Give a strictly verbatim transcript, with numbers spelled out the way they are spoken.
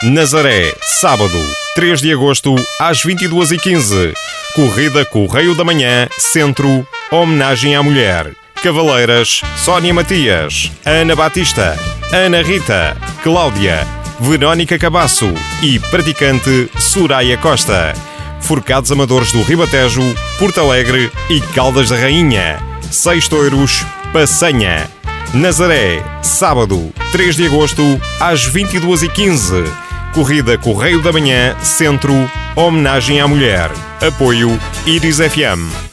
Nazaré, sábado, três de agosto, às vinte e duas e quinze. Corrida Correio da Manhã, Centro, homenagem à mulher. Cavaleiras, Sónia Matias, Ana Batista, Ana Rita, Cláudia, Verónica Cabasso e praticante Soraya Costa. Forcados Amadores do Ribatejo, Porto Alegre e Caldas da Rainha. Seis touros, Passanha. Nazaré, sábado, três de agosto, às vinte e duas e quinze. Corrida Correio da Manhã, Centro, homenagem à mulher. Apoio Iris F M.